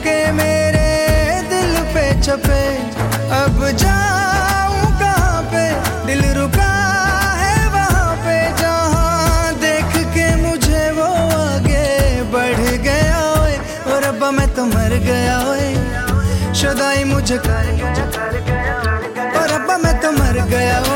के मेरे दिल पे छपे, अब जाऊं कहाँ पे, दिल रुका है वहाँ पे जहाँ देख के मुझे वो आगे बढ़ गया ओए। और अब मैं तो मर गया ओए, शुदाई मुझे कर गया, और अब मैं तो मर गया।